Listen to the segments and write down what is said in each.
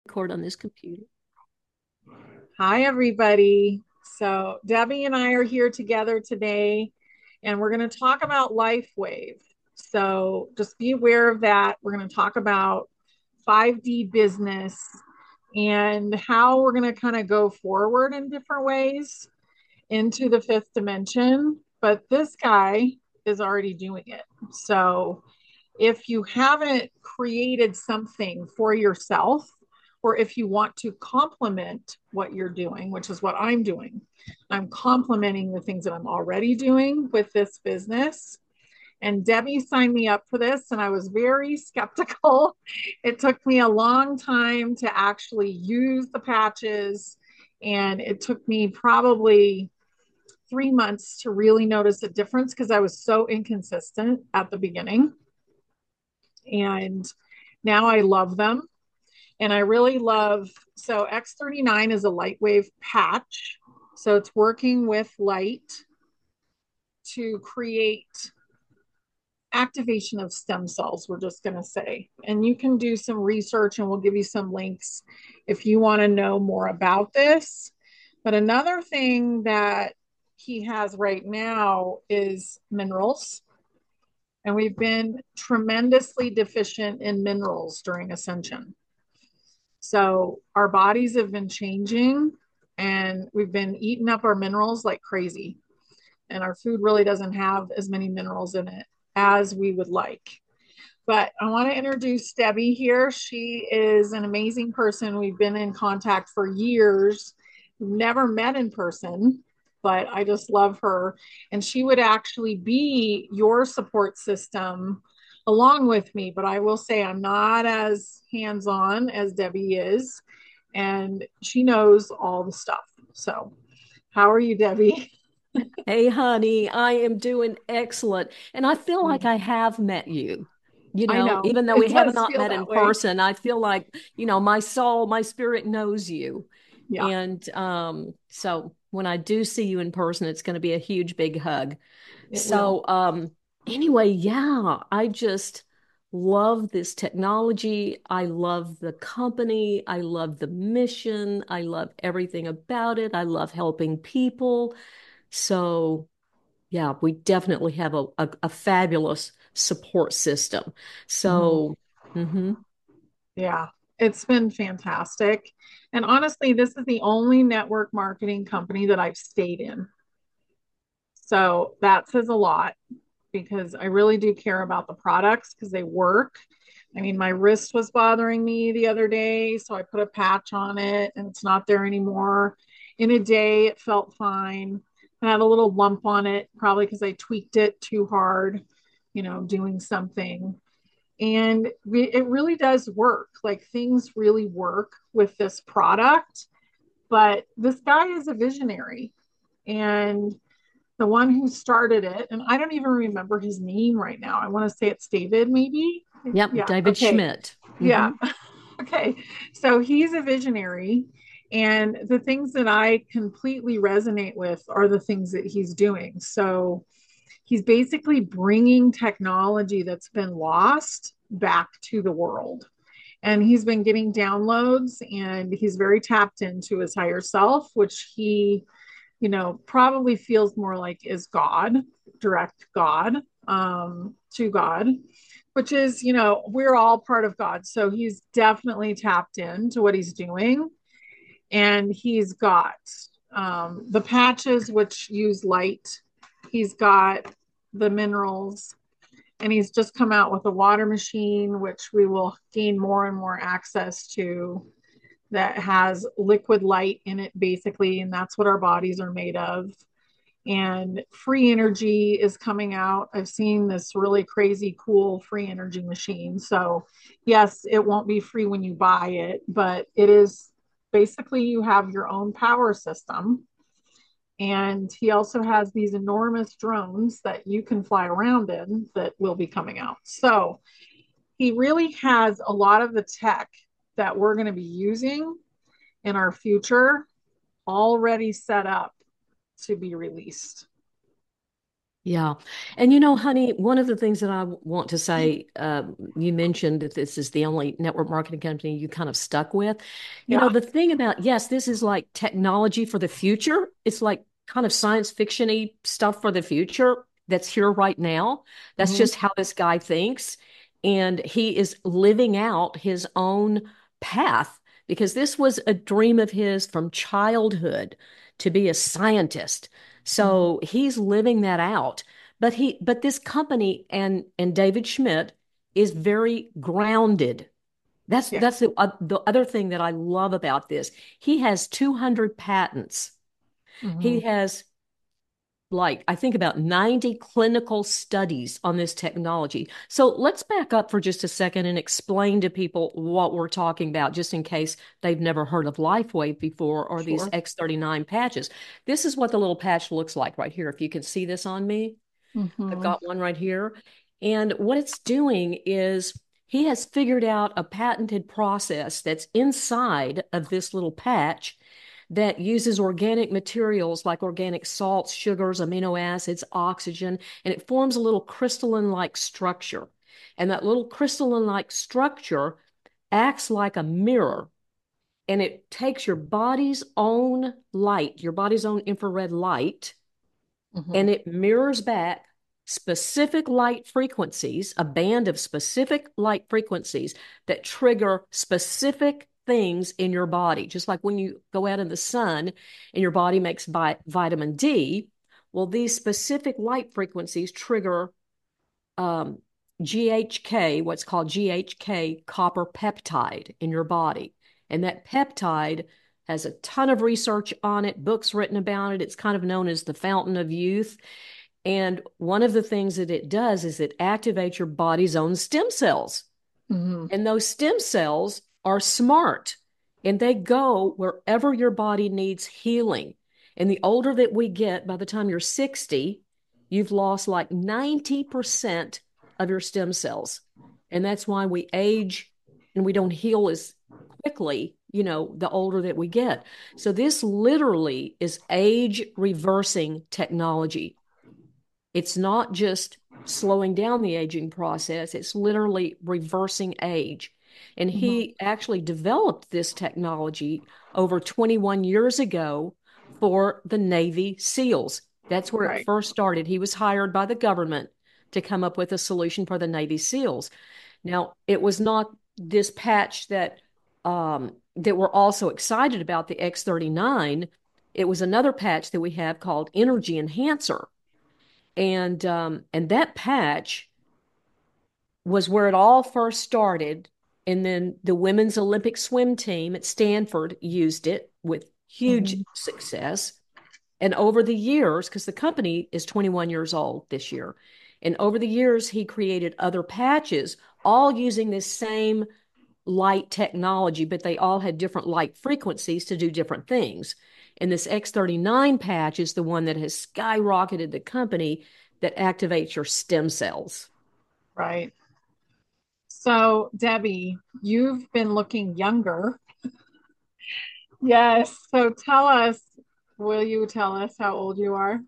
record on this computer. Hi, everybody. So, Debbie and I are here together today, and we're going to talk about LifeWave. So, just be aware of that. We're going to talk about 5D business and how we're going to kind of go forward in different ways into the fifth dimension. But this guy is already doing it. So, if you haven't created something for yourself, or if you want to complement what you're doing, which is what I'm doing, I'm complementing the things that I'm already doing with this business. And Debbie signed me up for this, and I was very skeptical. It took me a long time to actually use the patches, and it took me probably 3 months to really notice a difference because I was so inconsistent at the beginning. And now I love them. And I really love, so X39 is a light wave patch. So it's working with light to create activation of stem cells, we're just going to say. And you can do some research and we'll give you some links if you want to know more about this. But another thing that he has right now is minerals. And we've been tremendously deficient in minerals during ascension. So our bodies have been changing and we've been eating up our minerals like crazy. And our food really doesn't have as many minerals in it as we would like. But I want to introduce Debbie here. She is an amazing person. We've been in contact for years, never met in person, but I just love her. And she would actually be your support system along with me. But I will say I'm not as hands on as Debbie is, and she knows all the stuff. So, how are you, Debbie? Hey, honey, I am doing excellent. And I feel like I have met you. I know Even though it we have does not feel met in that way. person, I feel like, my soul, my spirit knows you. Yeah, And so when I do see you in person, it's going to be a huge, big hug. it will. Anyway, yeah, I just love this technology. I love the company. I love the mission. I love everything about it. I love helping people. So, yeah, we definitely have a fabulous support system. Mhm. So, mhm. Yeah, it's been fantastic. And honestly, this is the only network marketing company that I've stayed in. So that says a lot because I really do care about the products because they work. I mean, my wrist was bothering me the other day, so I put a patch on it and it's not there anymore. In a day, it felt fine. I had a little lump on it, probably because I tweaked it too hard, doing something. And it really does work. Like things really work with this product. But this guy is a visionary. And the one who started it, and I don't even remember his name right now. I want to say it's David, maybe. Yep, Yeah. David Okay. Schmidt. Yeah. Okay. So he's a visionary. And the things that I completely resonate with are the things that he's doing. So he's basically bringing technology that's been lost back to the world. And he's been getting downloads and he's very tapped into his higher self, which he, probably feels more like is God, direct God, to God, which is, we're all part of God. So he's definitely tapped into what he's doing. And he's got the patches, which use light. He's got the minerals, and he's just come out with a water machine, which we will gain more and more access to, that has liquid light in it, basically. And that's what our bodies are made of. And free energy is coming out. I've seen this really crazy, cool free energy machine. So, yes, it won't be free when you buy it, but it is basically you have your own power system. And he also has these enormous drones that you can fly around in that will be coming out. So he really has a lot of the tech that we're going to be using in our future already set up to be released. Yeah. And honey, one of the things that I want to say, you mentioned that this is the only network marketing company you kind of stuck with. Yeah. The thing about, yes, this is like technology for the future. It's like kind of science fiction-y stuff for the future that's here right now. That's Hmm. just how this guy thinks. And he is living out his own path because this was a dream of his from childhood to be a scientist. Hmm. So he's living that out. But this company and David Schmidt is very grounded. That's Yeah. that's the other thing that I love about this. He has 200 patents. Hmm. He has like I think about 90 clinical studies on this technology. So let's back up for just a second and explain to people what we're talking about, just in case they've never heard of LifeWave before or these Sure. X39 patches. This is what the little patch looks like right here. If you can see this on me, I've Hmm. got one right here. And what it's doing is he has figured out a patented process that's inside of this little patch that uses organic materials like organic salts, sugars, amino acids, oxygen, and it forms a little crystalline like structure. And that little crystalline like structure acts like a mirror and it takes your body's own light, your body's own infrared light, Hmm. and it mirrors back specific light frequencies, a band of specific light frequencies that trigger specific things in your body. Just like when you go out in the sun and your body makes vitamin D, well, these specific light frequencies trigger um, GHK, what's called GHK copper peptide in your body. And that peptide has a ton of research on it, books written about it. It's kind of known as the fountain of youth. And one of the things that it does is it activates your body's own stem cells. Hmm. And those stem cells are smart and they go wherever your body needs healing. And the older that we get, by the time you're 60, you've lost like 90% of your stem cells. And that's why we age and we don't heal as quickly, the older that we get. So this literally is age reversing technology. It's not just slowing down the aging process, it's literally reversing age. And Hmm. he actually developed this technology over 21 years ago for the Navy SEALs. That's where it Right. first started. He was hired by the government to come up with a solution for the Navy SEALs. Now, it was not this patch that we're also excited about, the X39. It was another patch that we have called Energy Enhancer, and that patch was where it all first started. And then the women's Olympic swim team at Stanford used it with huge Hmm. success. And over the years, because the company is 21 years old this year, and over the years, he created other patches, all using this same light technology, but they all had different light frequencies to do different things. And this X39 patch is the one that has skyrocketed the company that activates your stem cells. Right. So, Debbie, you've been looking younger. Yes. So tell us, will you tell us how old you are?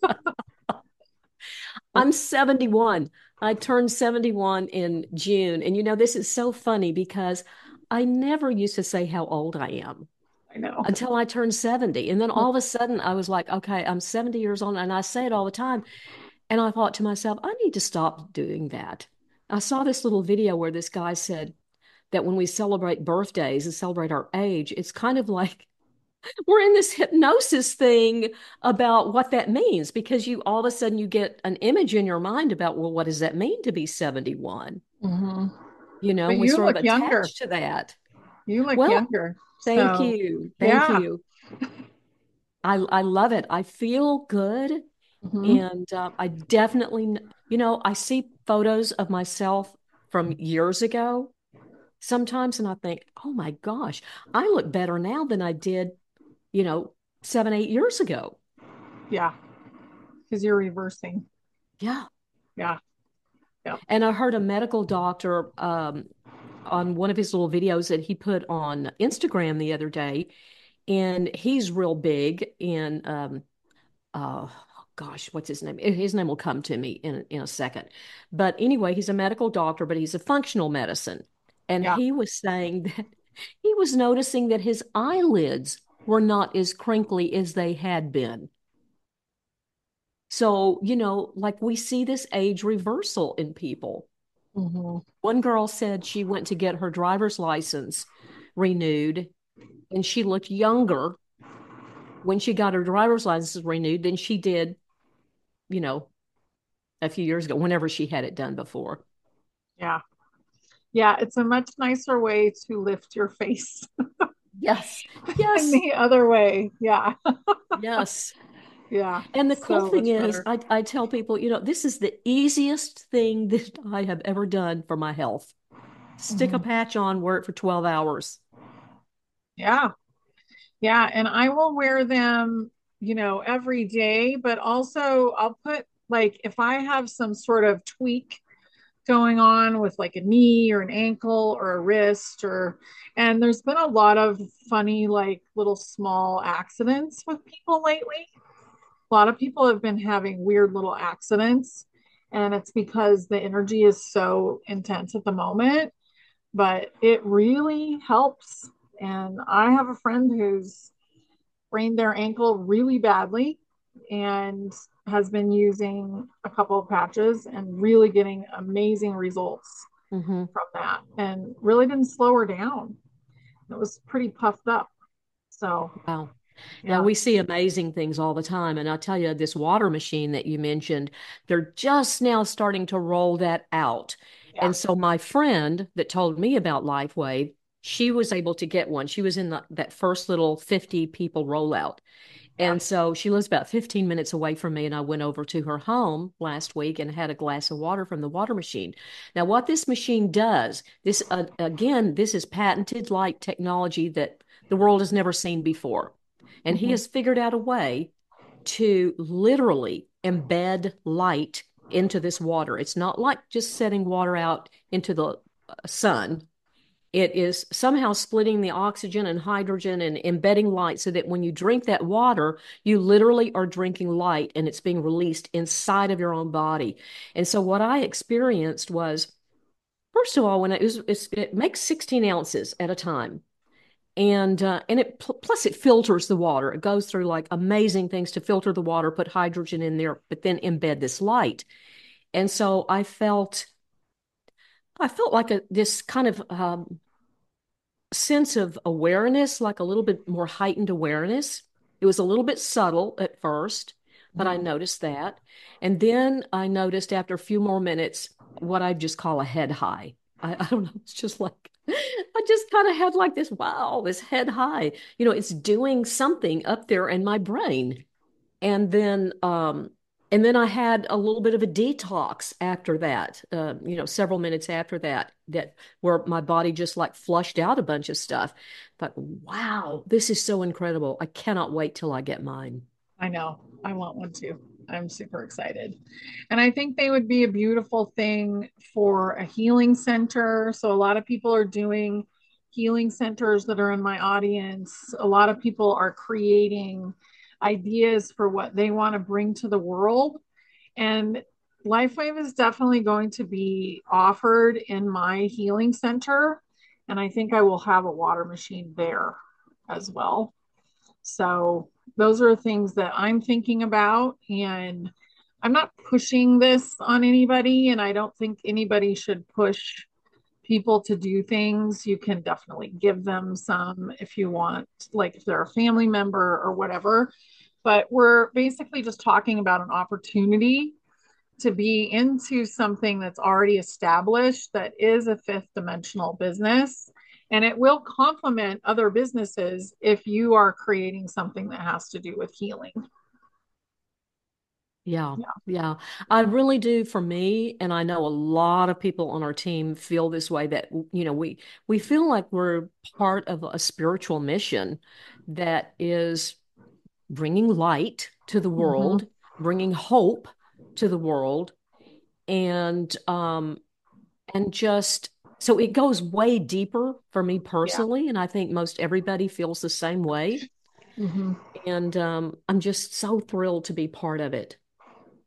I'm 71. I turned 71 in June. And this is so funny because I never used to say how old I am I know. until I turned 70. And then all of a sudden I was like, okay, I'm 70 years old. And I say it all the time. And I thought to myself, I need to stop doing that. I saw this little video where this guy said that when we celebrate birthdays and celebrate our age, it's kind of like we're in this hypnosis thing about what that means because you all of a sudden you get an image in your mind about, well, what does that mean to be 71? Hmm. But We you sort of look younger. attach to that. You look Well, younger. thank So, you. Thank yeah. you. I love it. I feel good. Hmm. And I definitely, I see photos of myself from years ago sometimes, and I think, oh my gosh, I look better now than I did, you know, 7, 8 years ago. Yeah. Because you're reversing. Yeah. Yeah. Yeah. And I heard a medical doctor on one of his little videos that he put on Instagram the other day, and he's real big in oh gosh, what's his name? His name will come to me in a second. But anyway, he's a medical doctor, but he's a functional medicine. And Yeah. he was saying that he was noticing that his eyelids were not as crinkly as they had been. So, like we see this age reversal in people. Hmm. One girl said she went to get her driver's license renewed, and she looked younger when she got her driver's license renewed than she did, you know, a few years ago, whenever she had it done before. Yeah. Yeah. It's a much nicer way to lift your face Yes, than yes, the other way. Yeah. yes. Yeah. And the cool So thing much is, better. I tell people, this is the easiest thing that I have ever done for my health. Stick a Hmm. patch on, wear it for 12 hours. Yeah. Yeah. And I will wear them, every day, but also I'll put like if I have some sort of tweak going on with like a knee or an ankle or a wrist and there's been a lot of funny like little small accidents with people lately. A lot of people have been having weird little accidents and it's because the energy is so intense at the moment, but it really helps. And I have a friend who's sprained their ankle really badly and has been using a couple of patches and really getting amazing results Hmm. from that and really didn't slow her down. It was pretty puffed up. So, Wow. Yeah, yeah. we see amazing things all the time. And I tell you, this water machine that you mentioned, they're just now starting to roll that out. Yeah. And so my friend that told me about LifeWave, she was able to get one. She was in that first little 50 people rollout. Yeah. And so she lives about 15 minutes away from me. And I went over to her home last week and had a glass of water from the water machine. Now, what this machine does, again, this is patented light technology that the world has never seen before. And he Hmm. has figured out a way to literally embed light into this water. It's not like just setting water out into the sun. It is somehow splitting the oxygen and hydrogen and embedding light so that when you drink that water, you literally are drinking light and it's being released inside of your own body. And so what I experienced was, first of all, when it makes 16 ounces at a time. And it plus it filters the water. It goes through like amazing things to filter the water, put hydrogen in there, but then embed this light. And so I felt like this kind of sense of awareness, like a little bit more heightened awareness. It was a little bit subtle at first, but I Hmm. noticed that. And then I noticed after a few more minutes what I just call a head high. I don't know. It's just like, I just kind of had like this, wow, this head high. It's doing something up there in my brain. And then and then I had a little bit of a detox after that, several minutes after that where my body just like flushed out a bunch of stuff. But wow, this is so incredible. I cannot wait till I get mine. I know. I want one too. I'm super excited. And I think they would be a beautiful thing for a healing center. So a lot of people are doing healing centers that are in my audience. A lot of people are creating ideas for what they want to bring to the world. And LifeWave is definitely going to be offered in my healing center. And I think I will have a water machine there as well. So those are things that I'm thinking about. And I'm not pushing this on anybody. And I don't think anybody should push people to do things. You can definitely give them some if you want, like if they're a family member or whatever. But we're basically just talking about an opportunity to be into something that's already established that is a fifth dimensional business. And it will complement other businesses if you are creating something that has to do with healing. Yeah, Yeah. yeah. I really do for me, and I know a lot of people on our team feel this way that, we feel like we're part of a spiritual mission that is bringing light to the Mm-hmm. world, bringing hope to the world, and just so it goes way deeper for me Yeah. personally, and I think most everybody feels the same way. Mm-hmm. And I'm just so thrilled to be part of it.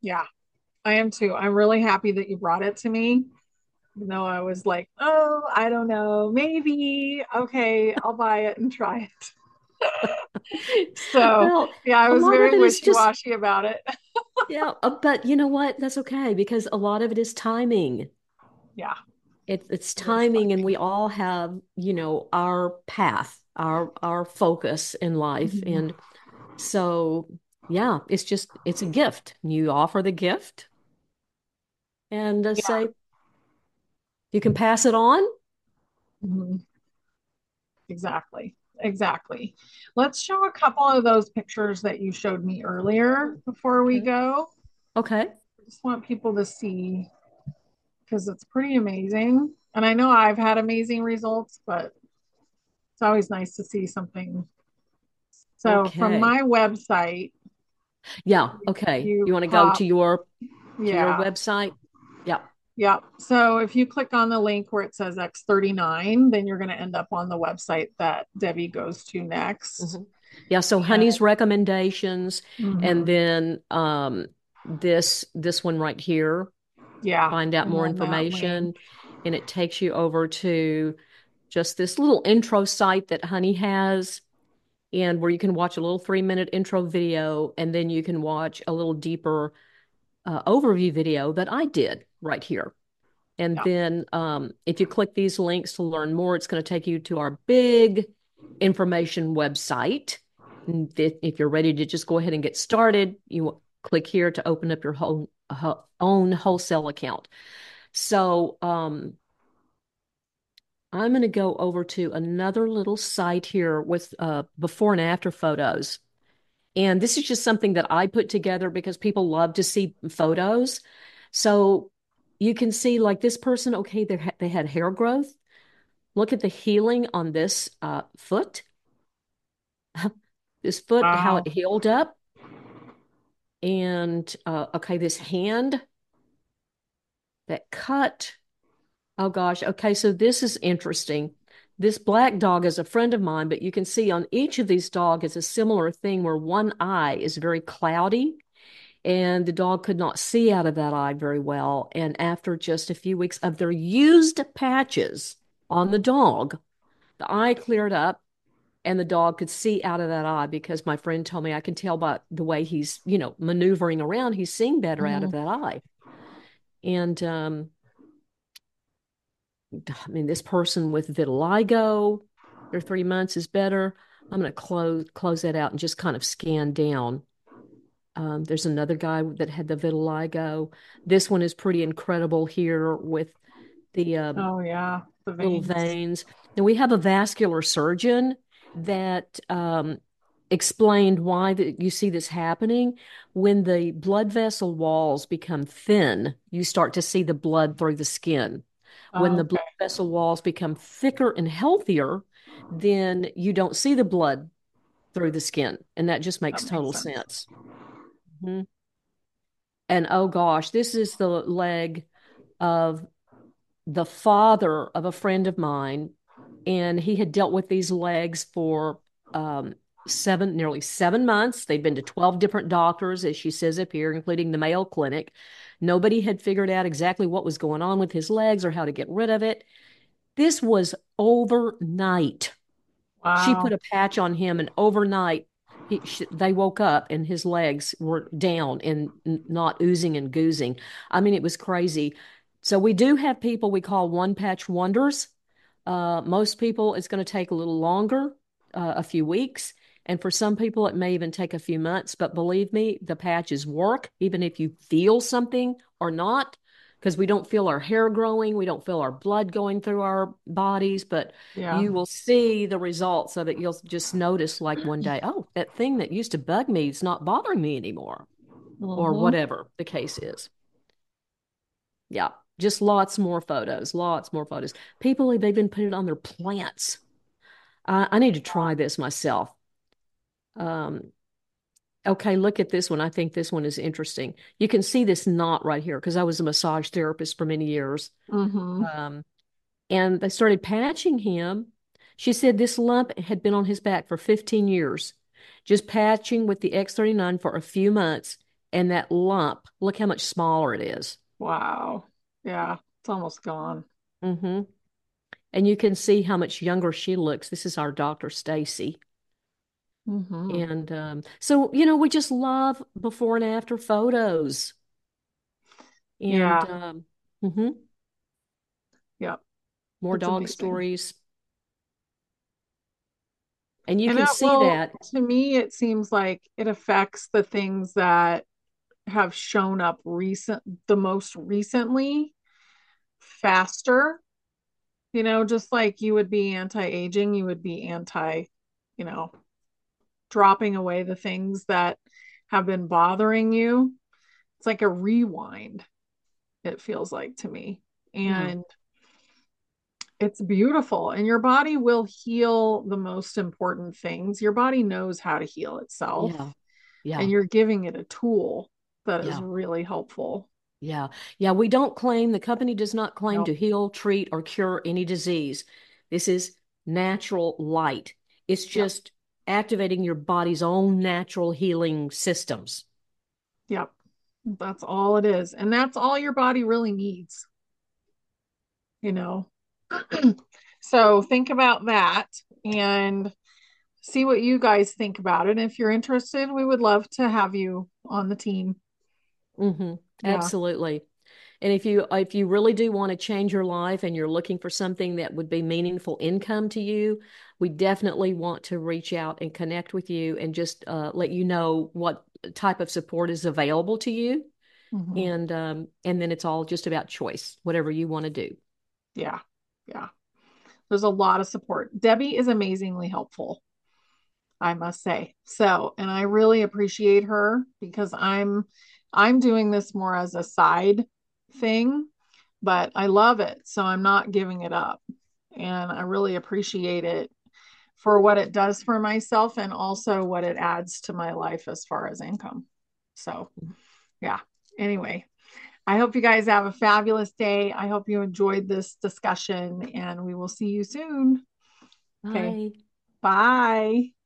Yeah, I am too. I'm really happy that you brought it to me. Even though I was like, oh, I don't know, maybe. Okay, I'll buy it and try it. So, Well, yeah, I a was lot of very it is just, wishy-washy about it. yeah, but you know what? That's okay because a lot of it is timing. Yeah, It's it is timing, and timing. we all have, our path, our focus in life. Mhm. And so, yeah, it's a gift. You offer the gift and Yeah. say you can pass it on. Mhm. Exactly. Exactly. Let's show a couple of those pictures that you showed me earlier before we Okay. go. Okay. I just want people to see because it's pretty amazing. And I know I've had amazing results, but it's always nice to see something. So from Okay. my website, Yeah. Okay. you You want to go pop, to your yeah, website? Yeah. yeah. So if you click on the link where it says X39, then you're going to end up on the website that Debbie goes to next. Mhm. Yeah, so And Honey's recommendations, and mhm, then this one right here, yeah, find out and more then that link. information, and it takes you over to just this little intro site that Honey has, and where you can watch a little 3-minute intro video, and then you can watch a little deeper overview video that I did right here. And Yeah. then if you click these links to learn more, it's going to take you to our big information website. And if you're ready to just go ahead and get started, you click here to open up your own wholesale account. So I'm going to go over to another little site here with before and after photos. And this is just something that I put together because people love to see photos. So you can see, like, this person, okay, they had hair growth. Look at the healing on this foot. This foot, how Wow. it healed up. And okay, this hand, that cut. Oh gosh. Okay, so this is interesting. This black dog is a friend of mine, but you can see on each of these dogs it's a similar thing where one eye is very cloudy and the dog could not see out of that eye very well. And after just a few weeks of their used patches on the dog, the eye cleared up and the dog could see out of that eye because my friend told me I can tell by the way he's, maneuvering around, he's seeing better out of Mhm. that eye. And I mean, this person with vitiligo, their 3 months is better. I'm going to close that out and just kind of scan down. There's another guy that had the vitiligo. This one is pretty incredible here with the Oh yeah, the little veins. veins. And we have a vascular surgeon that explained why you see this happening. When the blood vessel walls become thin, you start to see the blood through the skin. When the blood Okay, vessel walls become thicker and healthier, then you don't see the blood through the skin. And that just that makes makes total sense. sense. Mhm. And oh gosh, this is the leg of the father of a friend of mine, and he had dealt with these legs for um, nearly 7 months. They'd been to 12 different doctors, as she says up here, including the Mayo Clinic. Nobody had figured out exactly what was going on with his legs or how to get rid of it. This was overnight. She put Wow. a patch on him, and overnight, they woke up and his legs were down and not oozing and goozing. I mean, it was crazy. So we do have people we call one patch wonders. Most people, it's going to take a little longer, a few weeks. And for some people, it may even take a few months. But believe me, the patches work, even if you feel something or not, because we don't feel our hair growing, we don't feel our blood going through our bodies, but Yeah. you will see the results of it. You'll just notice, like, one day, oh, that thing that used to bug me is not bothering me anymore, or Hmm. whatever the case is. Yeah, just lots more photos, lots more photos. People have even put it on their plants. I need to try this myself. Um, okay, look at this one. I think this one is interesting. You can see this knot right here because I was a massage therapist for many years. Hmm. Um, and they started patching him. She said this lump had been on his back for 15 years, just patching with the X39 for a few months. And that lump, look how much smaller it is. Wow. Yeah, it's almost gone. Mm-hmm. And you can see how much younger she looks. This is our daughter, Stacy. Hmm. And so, we just love before and after photos. And Yeah. mhm, Yeah. more It's dog amazing. stories. And you And can see well, that. to me, it seems like it affects the things that have shown up the most recently faster. Just like you would be anti-aging, you would be you know, dropping away the things that have been bothering you. It's like a rewind, it feels like to me. Yeah, And it's beautiful. And your body will heal the most important things. Your body knows how to heal itself, yeah, and yeah, you're giving it a tool that is yeah. really helpful. Yeah. Yeah. We don't claim, the company does not claim Nope. to heal, treat, or cure any disease. This is natural light. It's Yep. just activating your body's own natural healing systems. Yep. That's all it is. And that's all your body really needs, you know. So think about that and see what you guys think about it. If you're interested, we would love to have you on the team. Hmm. Yeah. Absolutely. And if you really do want to change your life and you're looking for something that would be meaningful income to you, we definitely want to reach out and connect with you and just let you know what type of support is available to you. Hmm. And then it's all just about choice, whatever you want to do. Yeah. Yeah. There's a lot of support. Debbie is amazingly helpful, I must say. So, and I really appreciate her because I'm doing this more as a side thing, but I love it. So I'm not giving it up. And I really appreciate it for what it does for myself and also what it adds to my life as far as income. So, yeah. Anyway, I hope you guys have a fabulous day. I hope you enjoyed this discussion and we will see you soon. Okay. Bye. Bye.